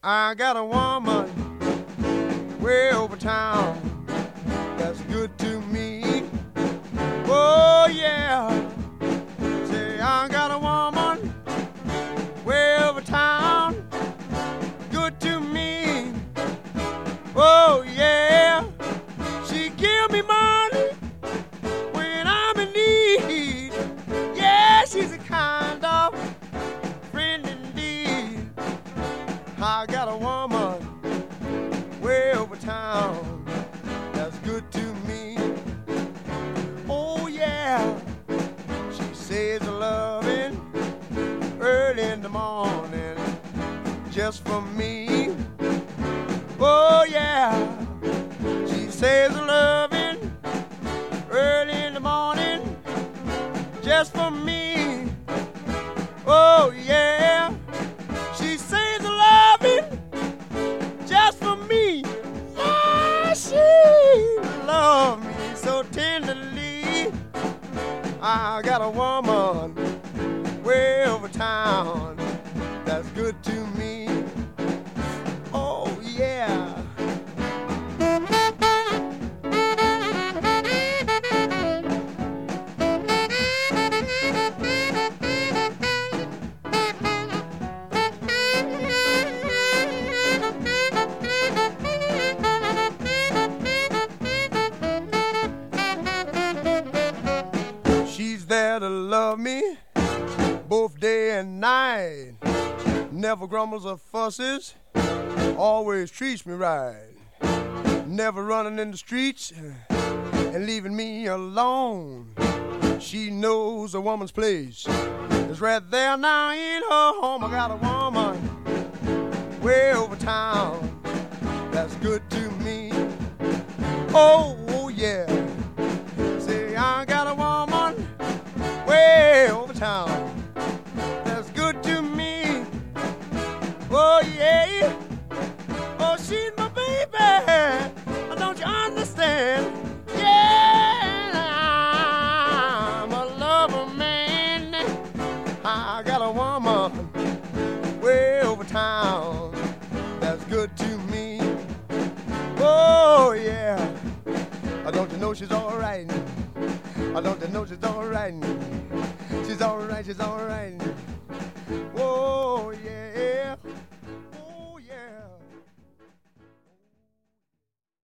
I got a woman way over town that's good to me. Oh yeah. Say I got a woman way over town, good to me. Oh yeah. She give me money when I'm in need. Yeah, she's a kind of friend indeed. I got a woman way over town that's good to me. Oh yeah. She says a loving early in the morning just for me. Oh yeah. She says a loving early in the morning just for me. Oh yeah. She says a loving just for me. Yeah, she loves me so tenderly. I got a woman way over town that's good to me. Oh yeah. She's there to love me both day and night. Never grumbles or fusses, always treats me right. Never running in the streets and leaving me alone. She knows a woman's place is right there now in her home. I got a woman way over town that's good to me. Oh yeah. Say I got a woman way over town that's good to me. Oh yeah. Oh, she's my baby. Don't you understand? Yeah, I'm a lover man. I got a woman way over town that's good to me. Oh yeah. Don't you know she's all right? Don't you know she's all right? She's all right, she's all right. Oh yeah.